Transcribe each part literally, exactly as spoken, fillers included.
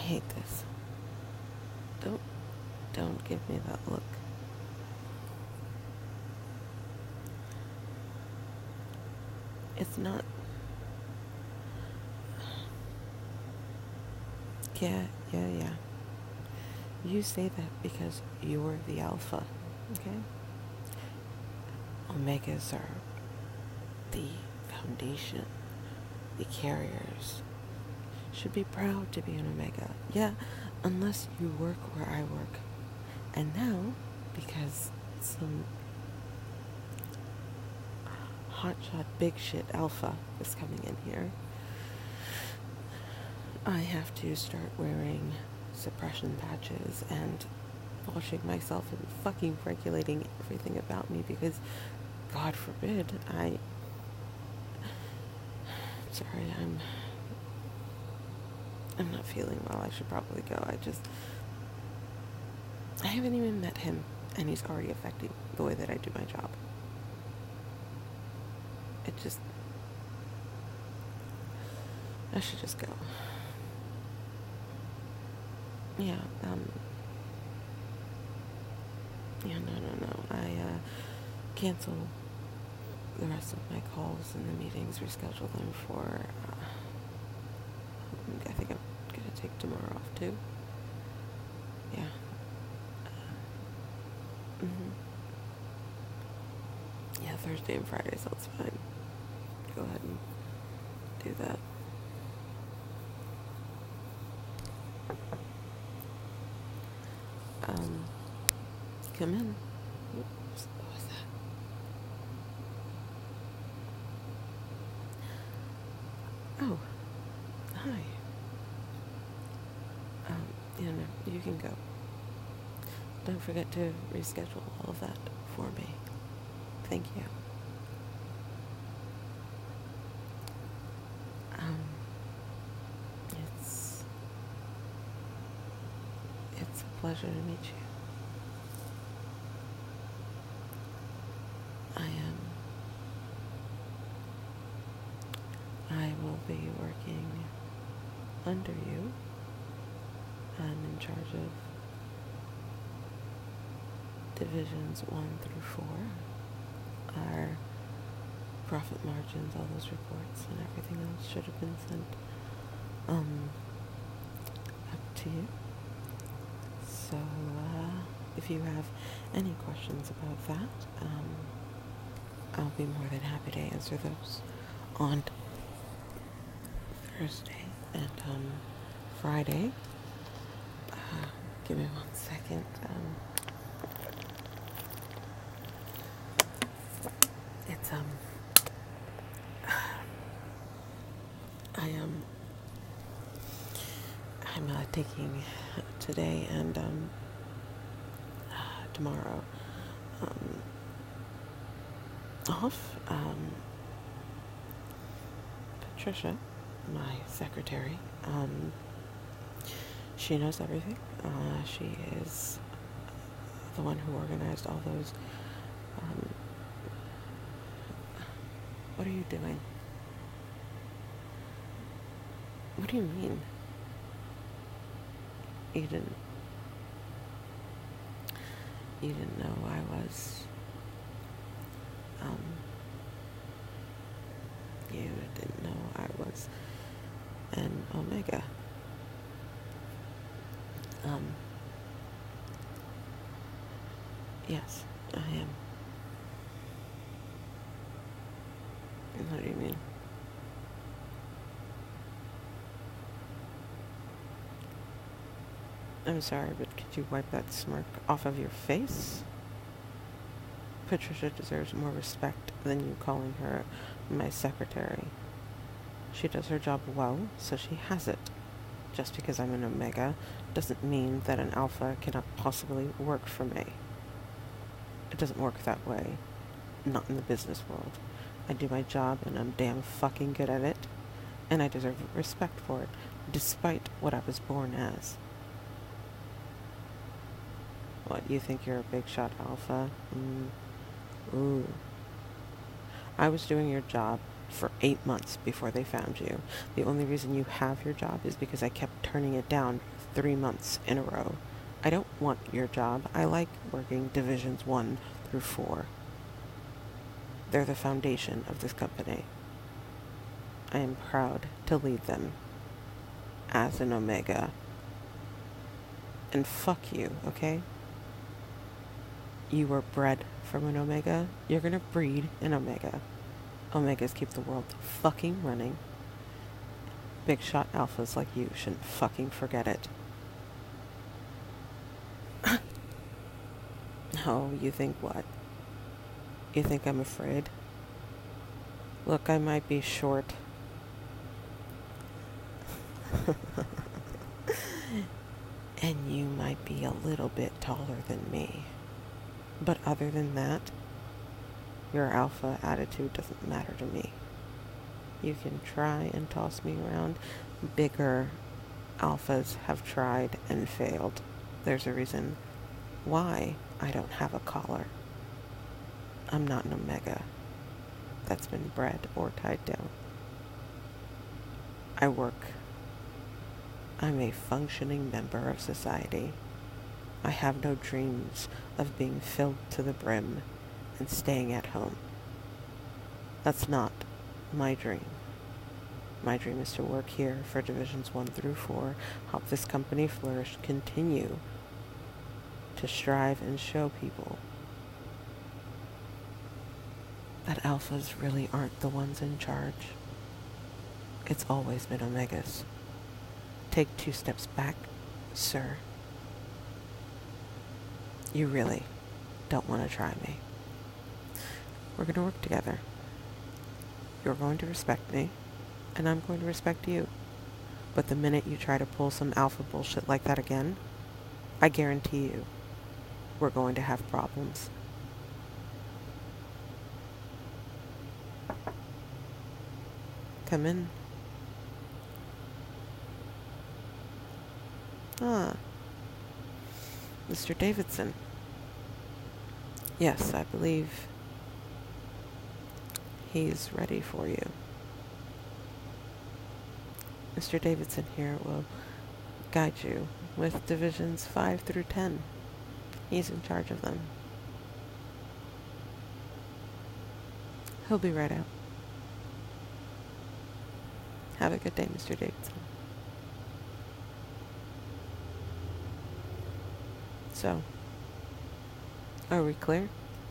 hate this. Don't, don't give me that look. It's not... Yeah, yeah, yeah. You say that because you're the alpha, okay? Omegas are the foundation, the carriers. Should be proud to be an Omega. Yeah, unless you work where I work. And now, because some hotshot big shit alpha is coming in here, I have to start wearing suppression patches and washing myself and fucking regulating everything about me because, God forbid, I... Sorry, I'm... I'm not feeling well. I should probably go. I just... I haven't even met him, and he's already affecting the way that I do my job. It just... I should just go. Yeah, um... Yeah, no, no, no. I, uh, cancel the rest of my calls and the meetings, reschedule them for, uh, I think I'm gonna take tomorrow off, too. Yeah. Uh, mm-hmm. Yeah, Thursday and Friday sounds fine. Go ahead and do that. Um, come in. Oops, what was that? Oh, hi. Um, yeah, no, you can go. Don't forget to reschedule all of that for me. Thank you. Um, it's, it's a pleasure to meet you. I am, I will be working under you. I'm in charge of divisions one through four, our profit margins, all those reports, and everything else should have been sent um, up to you. So, uh, if you have any questions about that, um, I'll be more than happy to answer those on Thursday and um, Friday. Uh, give me one second. Um, it's um, I am. I'm uh, taking today and um, uh, tomorrow um, off. Um, Patricia, my secretary, um, she knows everything. Uh, she is the one who organized all those. Um, what are you doing? What do you mean? You didn't. You didn't know I was. Um. You didn't know I was an Omega. Um. Yes, I am. What do you mean? I'm sorry, but could you wipe that smirk off of your face? Patricia deserves more respect than you calling her my secretary. She does her job well, so she has it. Just because I'm an Omega doesn't mean that an Alpha cannot possibly work for me. It doesn't work that way. Not in the business world. I do my job and I'm damn fucking good at it, and I deserve respect for it, despite what I was born as. What, you think you're a big shot alpha? Mm. Ooh. I was doing your job for eight months before they found you. The only reason you have your job is because I kept turning it down three months in a row. I don't want your job. I like working divisions one through four. They're the foundation of this company. I am proud to lead them as an Omega. And fuck you, okay? You were bred from an Omega. You're gonna breed an Omega. Omegas keep the world fucking running. Big shot alphas like you shouldn't fucking forget it. Oh, you think what? You think I'm afraid? Look, I might be short. And you might be a little bit taller than me. But other than that, your alpha attitude doesn't matter to me. You can try and toss me around. Bigger alphas have tried and failed. There's a reason why I don't have a collar. I'm not an Omega that's been bred or tied down. I work. I'm a functioning member of society. I have no dreams of being filled to the brim and staying at home. That's not my dream. My dream is to work here for divisions one through four, help this company flourish, continue to strive and show people that alphas really aren't the ones in charge. It's always been Omegas. Take two steps back, sir. You really don't want to try me. We're going to work together. You're going to respect me, and I'm going to respect you. But the minute you try to pull some alpha bullshit like that again, I guarantee you, we're going to have problems. Come in. Ah, Mister Davidson. Yes, I believe he's ready for you. Mister Davidson here will guide you with divisions five through ten. He's in charge of them. He'll be right out. Have a good day, Mister Davidson. So, are we clear?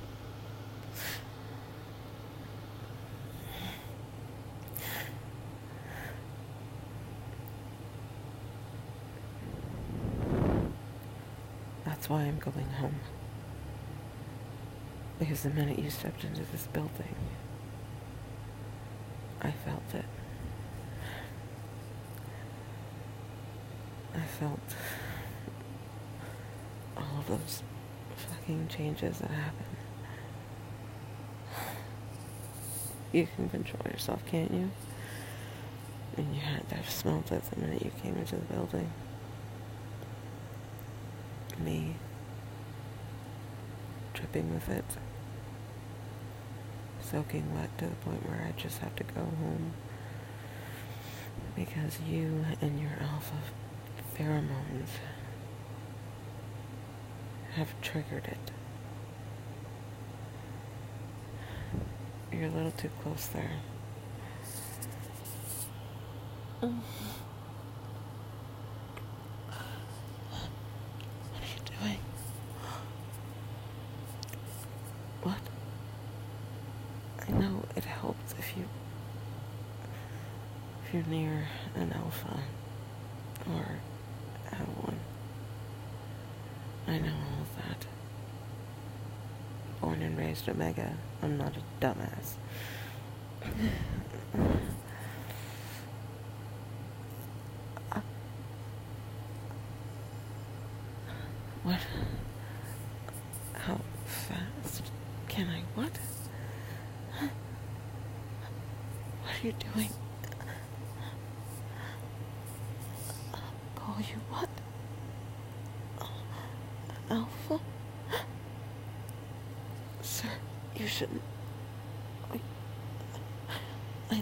That's why I'm going home. Because the minute you stepped into this building, I felt it. I felt all of those fucking changes that happen. You can control yourself, can't you? And you had to have smelled it the minute you came into the building. Me dripping with it, soaking wet to the point where I just have to go home because you and your alpha pheromones have triggered it. You're a little too close there. What are you doing? What? I know it helps if you if you're near an alpha or have one. I know all of that. Born and raised Omega. I'm not a dumbass. uh, what? How fast can I? What? What are you doing? Call you what? Alpha? Sir, you shouldn't. I, I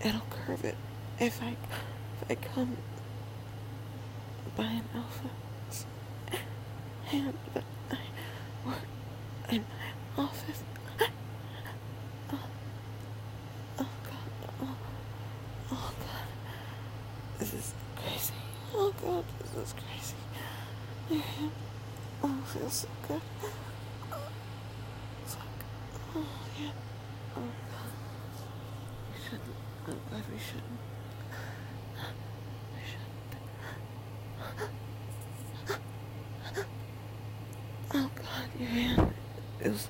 it'll curve it if I, if I come by an alpha's hand, but I work in my office. Oh, oh God, oh, oh God, this is crazy. Oh God, this is crazy. Your hand, oh, feels so good. Oh, it's like, oh yeah, oh God, we shouldn't, oh God, we shouldn't. We shouldn't. Oh God, your hand is.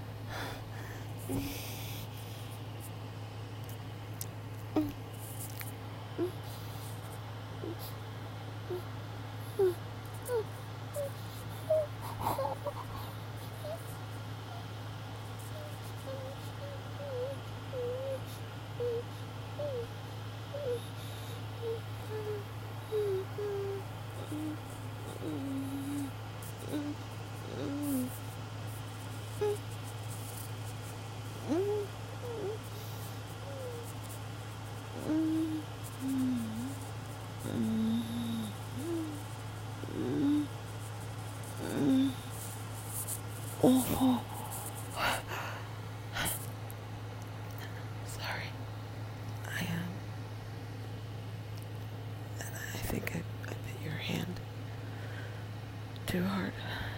Oh, sorry. I um, I think I, I bit your hand too hard.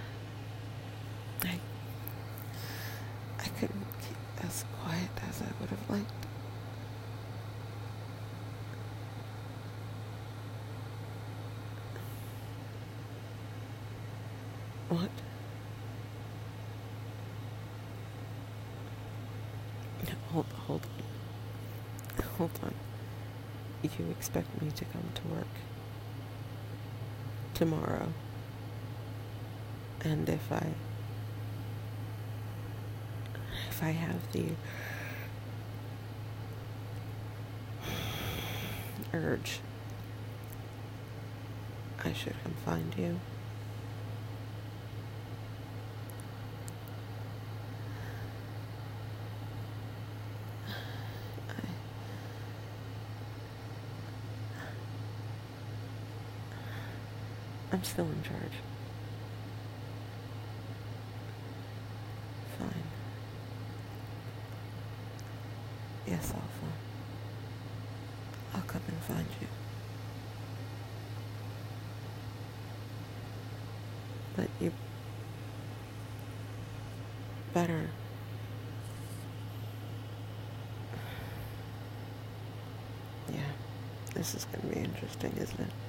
I, I couldn't keep as quiet as I would have liked. What? Hold, hold on. Hold on. You expect me to come to work tomorrow, and if I, if I have the urge, I should come find you. I'm still in charge. Fine. Yes, Alpha. I'll come and find you. But you better yeah, this is going to be interesting, isn't it?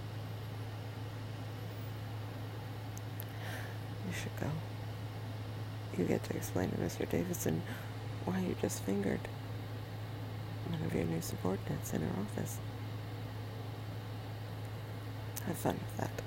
You should go. You get to explain to Mister Davidson why you just fingered one of your new subordinates in her office. Have fun with that.